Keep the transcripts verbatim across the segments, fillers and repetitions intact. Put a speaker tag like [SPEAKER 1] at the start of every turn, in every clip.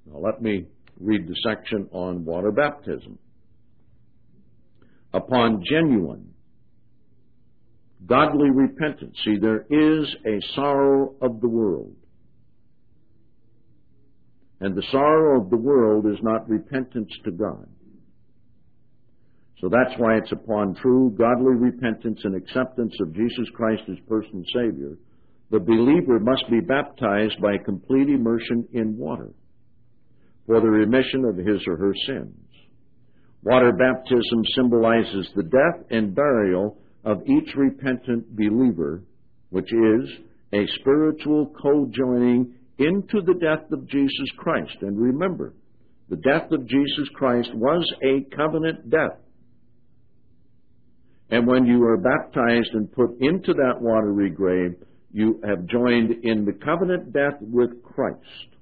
[SPEAKER 1] Now let me read the section on water baptism. Upon genuine, godly repentance. See, there is a sorrow of the world. And the sorrow of the world is not repentance to God. So that's why it's upon true, godly repentance and acceptance of Jesus Christ as personal Savior, the believer must be baptized by complete immersion in water for the remission of his or her sins. Water baptism symbolizes the death and burial of each repentant believer, which is a spiritual co-joining into the death of Jesus Christ. And remember, the death of Jesus Christ was a covenant death. And when you are baptized and put into that watery grave, you have joined in the covenant death with Christ.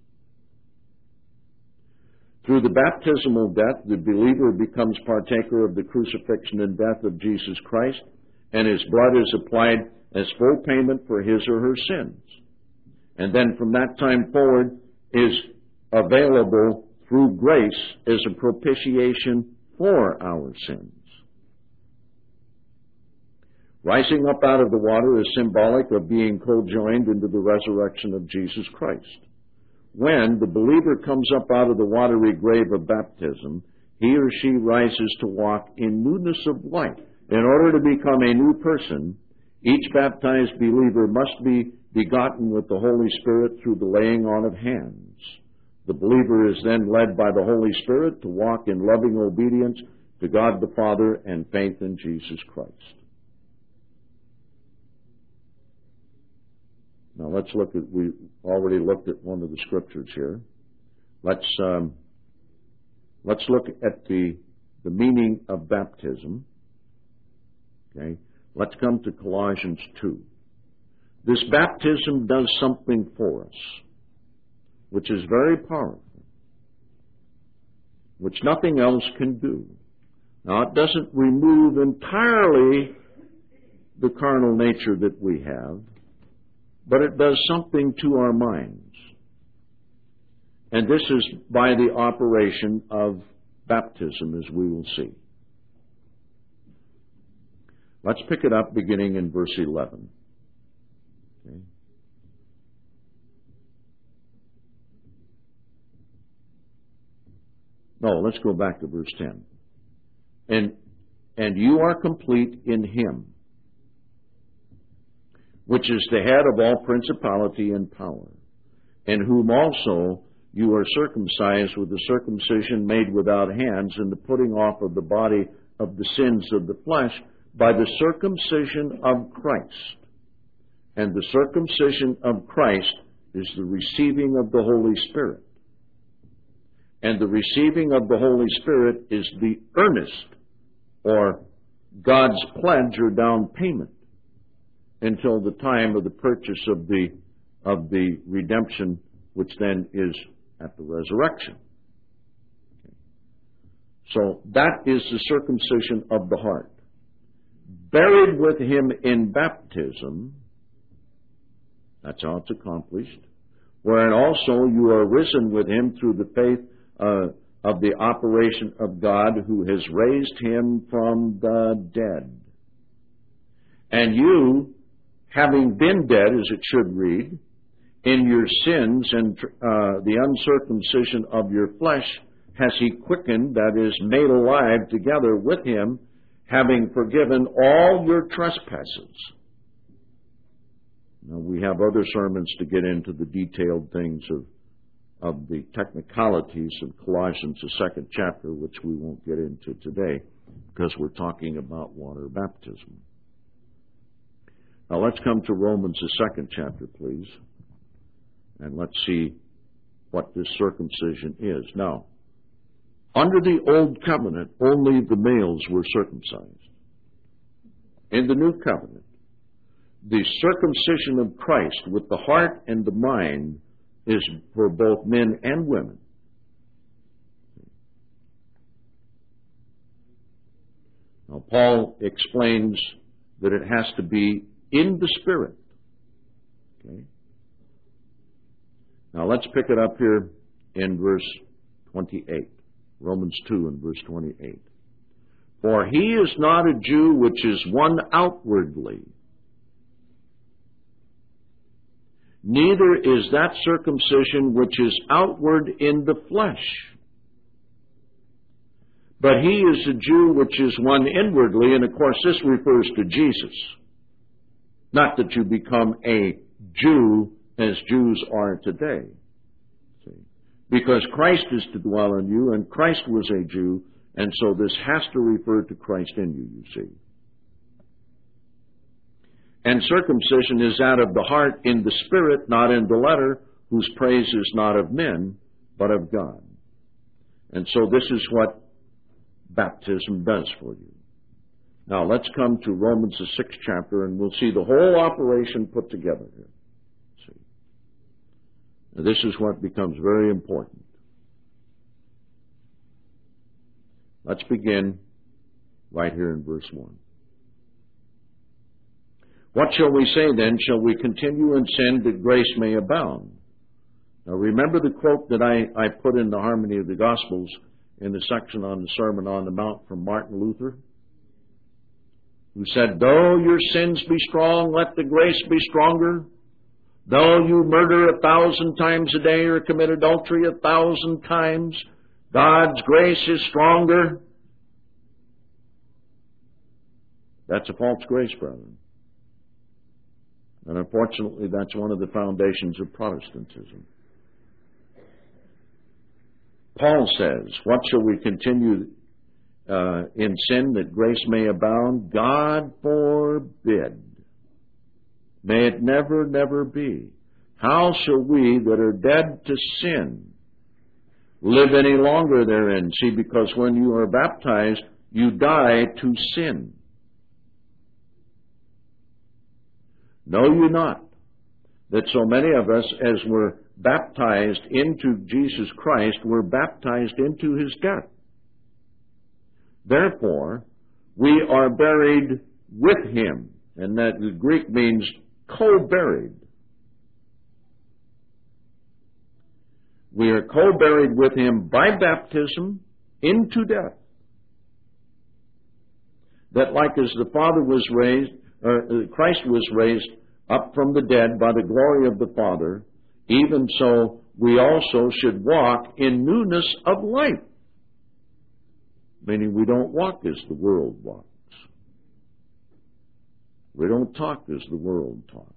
[SPEAKER 1] Through the baptismal death, the believer becomes partaker of the crucifixion and death of Jesus Christ, and his blood is applied as full payment for his or her sins. And then from that time forward is available through grace as a propitiation for our sins. Rising up out of the water is symbolic of being co-joined into the resurrection of Jesus Christ. When the believer comes up out of the watery grave of baptism, he or she rises to walk in newness of life. In order to become a new person, each baptized believer must be begotten with the Holy Spirit through the laying on of hands. The believer is then led by the Holy Spirit to walk in loving obedience to God the Father and faith in Jesus Christ. Now let's look at, we already looked at one of the scriptures here. Let's um, let's look at the the meaning of baptism. Okay, let's come to Colossians two. This baptism does something for us, which is very powerful, which nothing else can do. Now it doesn't remove entirely the carnal nature that we have, but it does something to our minds. And this is by the operation of baptism, as we will see. Let's pick it up beginning in verse eleven. Okay. No, let's go back to verse ten. And, and you are complete in him, which is the head of all principality and power, in whom also you are circumcised with the circumcision made without hands, and the putting off of the body of the sins of the flesh by the circumcision of Christ. And the circumcision of Christ is the receiving of the Holy Spirit. And the receiving of the Holy Spirit is the earnest, or God's pledge or down payment, until the time of the purchase of the of the redemption, which then is at the resurrection. Okay. So that is the circumcision of the heart. Buried with him in baptism, that's how it's accomplished, wherein also you are risen with him through the faith uh, of the operation of God, who has raised him from the dead. And you, having been dead, as it should read, in your sins and uh, the uncircumcision of your flesh, has he quickened, that is, made alive together with him, having forgiven all your trespasses. Now, we have other sermons to get into the detailed things of, of the technicalities of Colossians, the second chapter, which we won't get into today, because we're talking about water baptism. Now let's come to Romans, the second chapter, please, and let's see what this circumcision is. Now, under the old covenant, only the males were circumcised. In the new covenant, the circumcision of Christ with the heart and the mind is for both men and women. Now, Paul explains that it has to be in the Spirit. Okay. Now let's pick it up here in verse twenty-eight. Romans two and verse twenty-eight. For he is not a Jew which is one outwardly, neither is that circumcision which is outward in the flesh. But he is a Jew which is one inwardly, and of course this refers to Jesus. Not that you become a Jew as Jews are today. See? Because Christ is to dwell in you, and Christ was a Jew, and so this has to refer to Christ in you, you see. And circumcision is that of the heart in the spirit, not in the letter, whose praise is not of men, but of God. And so this is what baptism does for you. Now let's come to Romans the sixth chapter, and we'll see the whole operation put together here. See? Now, this is what becomes very important. Let's begin right here in verse one. What shall we say then? Shall we continue in sin that grace may abound? Now remember the quote that I, I put in the Harmony of the Gospels in the section on the Sermon on the Mount from Martin Luther, who said, though your sins be strong, let the grace be stronger. Though you murder a thousand times a day or commit adultery a thousand times, God's grace is stronger. That's a false grace, brethren. And unfortunately, that's one of the foundations of Protestantism. Paul says, what shall we continue uh, in sin that grace may abound? God forbid. May it never, never be. How shall we that are dead to sin live any longer therein? See, because when you are baptized, you die to sin. Know you not that so many of us, as were baptized into Jesus Christ, were baptized into his death? Therefore, we are buried with him. And that the Greek means co-buried. We are co-buried with him by baptism into death. That like as the Father was raised, or Christ was raised up from the dead by the glory of the Father, even so we also should walk in newness of life. Meaning we don't walk as the world walks. We don't talk as the world talks.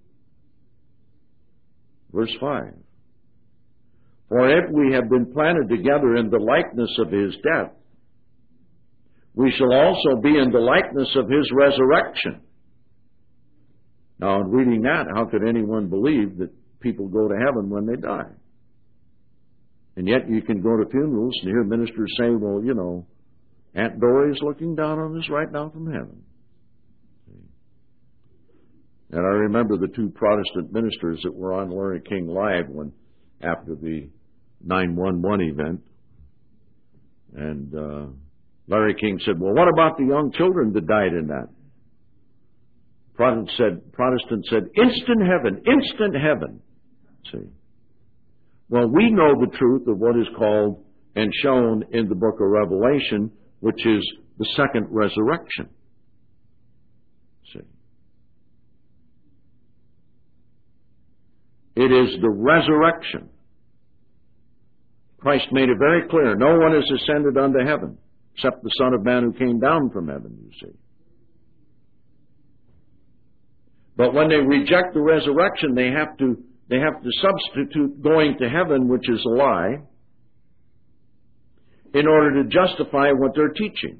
[SPEAKER 1] Verse five. For if we have been planted together in the likeness of his death, we shall also be in the likeness of his resurrection. Now, in reading that, how could anyone believe that people go to heaven when they die? And yet you can go to funerals and hear ministers say, well, you know, Aunt Dory's looking down on us right now from heaven. And I remember the two Protestant ministers that were on Larry King Live when, after the nine one one event. And uh, Larry King said, well, what about the young children that died in that? Protestant said, Protestant said, instant heaven, instant heaven. See? Well, we know the truth of what is called and shown in the book of Revelation, which is the second resurrection. See? It is the resurrection. Christ made it very clear, no one has ascended unto heaven, except the Son of Man who came down from heaven, you see. But when they reject the resurrection, they have to they have to substitute going to heaven, which is a lie, in order to justify what they're teaching.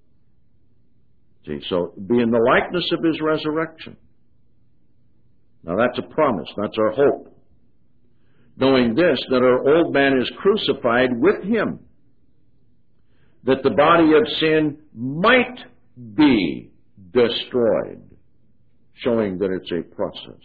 [SPEAKER 1] See, so be in the likeness of his resurrection. Now that's a promise, that's our hope. Knowing this, that our old man is crucified with him, that the body of sin might be destroyed, showing that it's a process.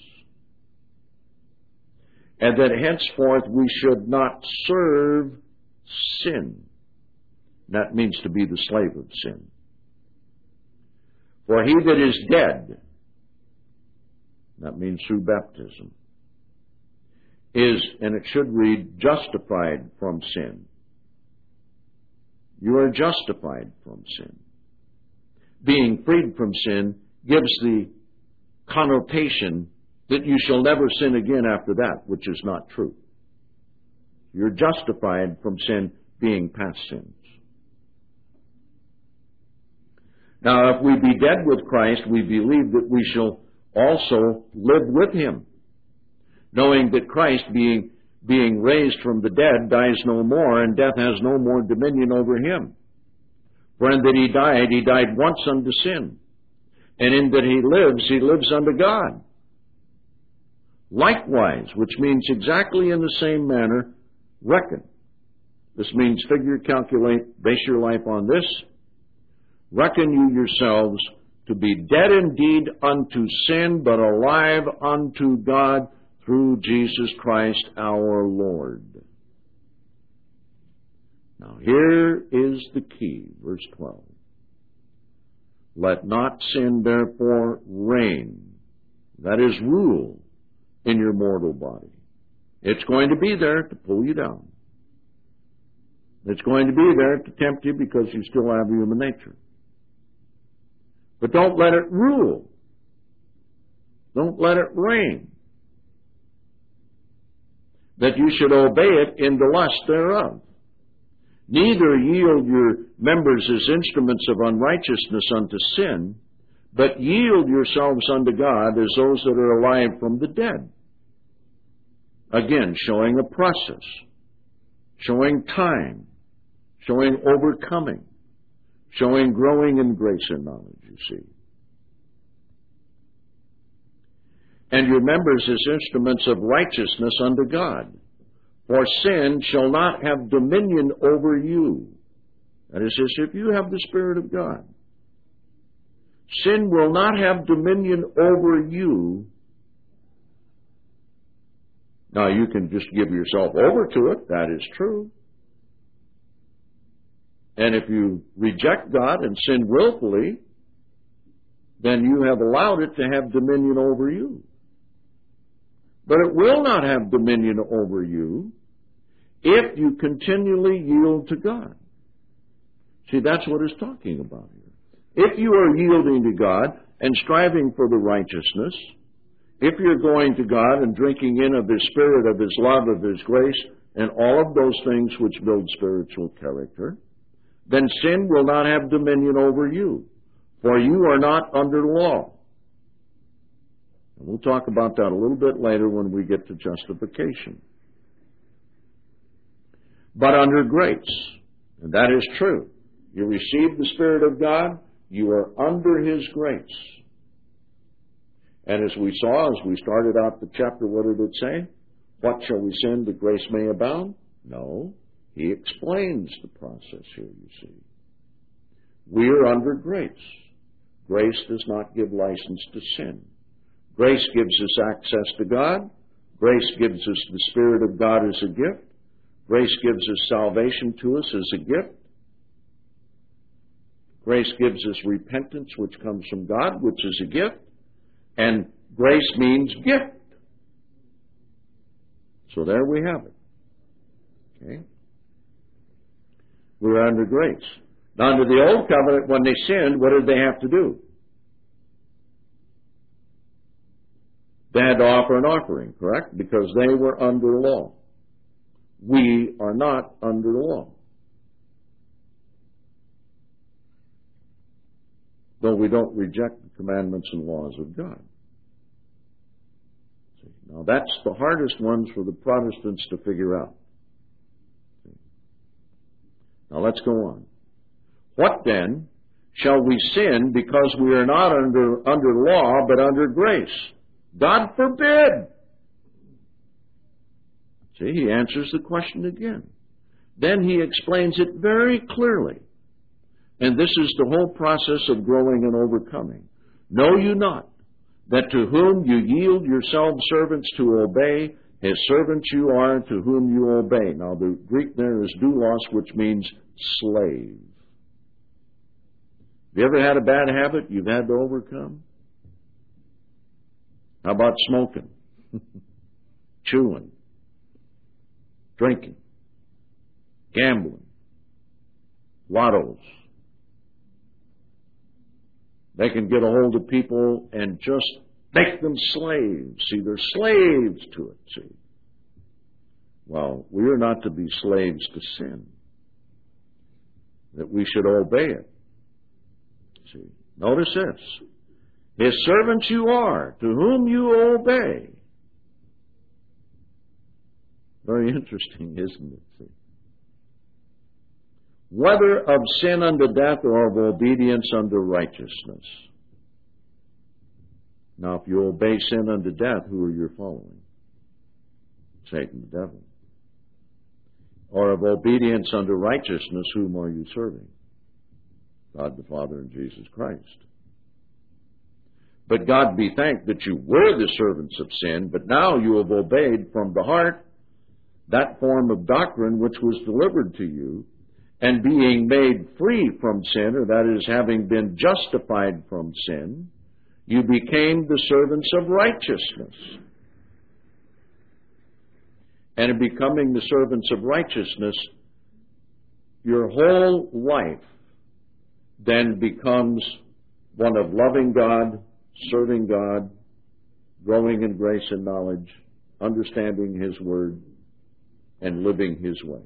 [SPEAKER 1] And that henceforth we should not serve sin. That means to be the slave of sin. For he that is dead, that means through baptism, is, and it should read, justified from sin. You are justified from sin. Being freed from sin gives the connotation that you shall never sin again after that, which is not true. You're justified from sin being past sins. Now, if we be dead with Christ, we believe that we shall also live with him, knowing that Christ, being, being raised from the dead, dies no more, and death has no more dominion over him. For in that he died, he died once unto sin, and in that he lives, he lives unto God. Likewise, which means exactly in the same manner, reckon. This means figure, calculate, base your life on this. Reckon you yourselves to be dead indeed unto sin, but alive unto God through Jesus Christ our Lord. Now here is the key, verse twelve. Let not sin therefore reign, that is, rule, in your mortal body. It's going to be there to pull you down. It's going to be there to tempt you because you still have human nature. But don't let it rule. Don't let it reign. That you should obey it in the lust thereof. Neither yield your members as instruments of unrighteousness unto sin, but yield yourselves unto God as those that are alive from the dead. Again, showing a process, showing time, showing overcoming, showing growing in grace and knowledge, you see. And your members as instruments of righteousness unto God. For sin shall not have dominion over you. That is, as if you have the Spirit of God. Sin will not have dominion over you. Now, you can just give yourself over to it. That is true. And if you reject God and sin willfully, then you have allowed it to have dominion over you. But it will not have dominion over you if you continually yield to God. See, that's what it's talking about here. If you are yielding to God and striving for the righteousness, if you're going to God and drinking in of His Spirit, of His love, of His grace, and all of those things which build spiritual character, then sin will not have dominion over you, for you are not under law. And we'll talk about that a little bit later when we get to justification. But under grace, and that is true. You receive the Spirit of God, you are under His grace. And as we saw, as we started out the chapter, what did it say? What shall we sin that grace may abound? No. He explains the process here, you see. We are under grace. Grace does not give license to sin. Grace gives us access to God. Grace gives us the Spirit of God as a gift. Grace gives us salvation to us as a gift. Grace gives us repentance, which comes from God, which is a gift. And grace means gift. So there we have it. Okay? We're under grace. Now, under the old covenant, when they sinned, what did they have to do? They had to offer an offering, correct? Because they were under law. We are not under law. Though we don't reject the commandments and laws of God. See, now, that's the hardest ones for the Protestants to figure out. Now let's go on. What then shall we sin because we are not under, under law but under grace? God forbid. See, he answers the question again. Then he explains it very clearly. And this is the whole process of growing and overcoming. Know you not that to whom you yield yourselves servants to obey, his servants you are to whom you obey. Now, the Greek there is doulos, which means slave. Have you ever had a bad habit you've had to overcome? How about smoking? Chewing? drinking, gambling, lottos. They can get a hold of people and just make them slaves. See, they're slaves to it, see. Well, we are not to be slaves to sin, that we should obey it. See, notice this. His servants you are, to whom you obey. Very interesting, isn't it? See? Whether of sin unto death or of obedience unto righteousness. Now, if you obey sin unto death, who are you following? Satan, the devil. Or of obedience unto righteousness, whom are you serving? God the Father and Jesus Christ. But God be thanked that you were the servants of sin, but now you have obeyed from the heart that form of doctrine which was delivered to you, and being made free from sin, or that is, having been justified from sin, you became the servants of righteousness. And in becoming the servants of righteousness, your whole life then becomes one of loving God, serving God, growing in grace and knowledge, understanding His Word, and living His way.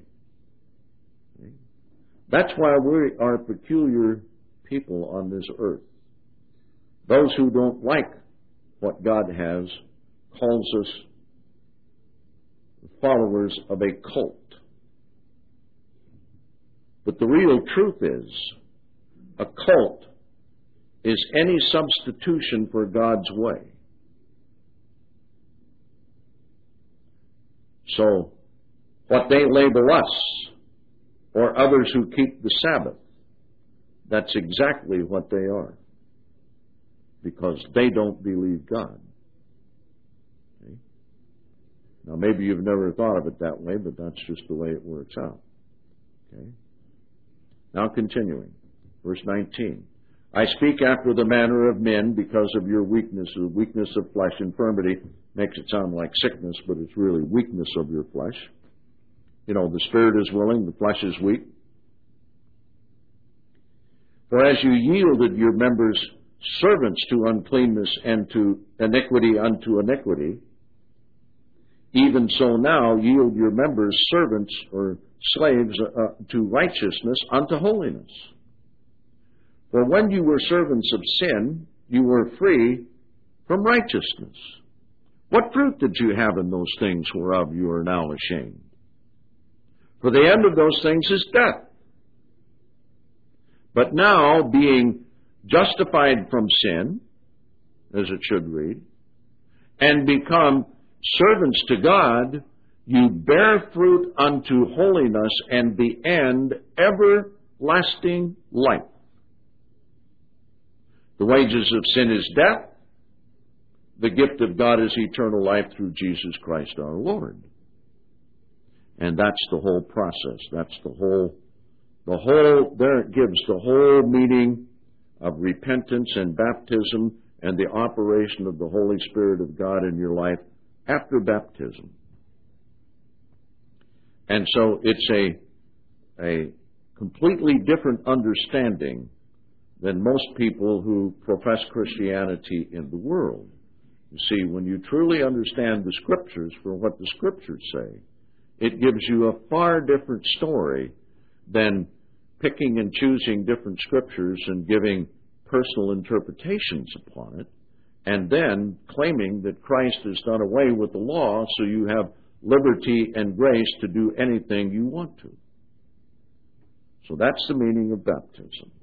[SPEAKER 1] That's why we are peculiar people on this earth. Those who don't like what God has calls us followers of a cult. But the real truth is, a cult is any substitution for God's way. So, what they label us, or others who keep the Sabbath, that's exactly what they are. Because they don't believe God. Okay? Now, maybe you've never thought of it that way, but that's just the way it works out. Okay? Now, continuing. Verse nineteen. I speak after the manner of men because of your weakness. The weakness of flesh, infirmity, makes it sound like sickness, but it's really weakness of your flesh. You know, the spirit is willing, the flesh is weak. For as you yielded your members servants to uncleanness and to iniquity unto iniquity, even so now yield your members servants or slaves uh, to righteousness unto holiness. For when you were servants of sin, you were free from righteousness. What fruit did you have in those things whereof you are now ashamed? For the end of those things is death. But now, being justified from sin, as it should read, and become servants to God, you bear fruit unto holiness, and the end, everlasting life. The wages of sin is death. The gift of God is eternal life through Jesus Christ our Lord. And that's the whole process. That's the whole, the whole, there it gives the whole meaning of repentance and baptism and the operation of the Holy Spirit of God in your life after baptism. And so it's a, a completely different understanding than most people who profess Christianity in the world. You see, when you truly understand the Scriptures for what the Scriptures say, it gives you a far different story than picking and choosing different Scriptures and giving personal interpretations upon it, and then claiming that Christ has done away with the law, so you have liberty and grace to do anything you want to. So that's the meaning of baptism.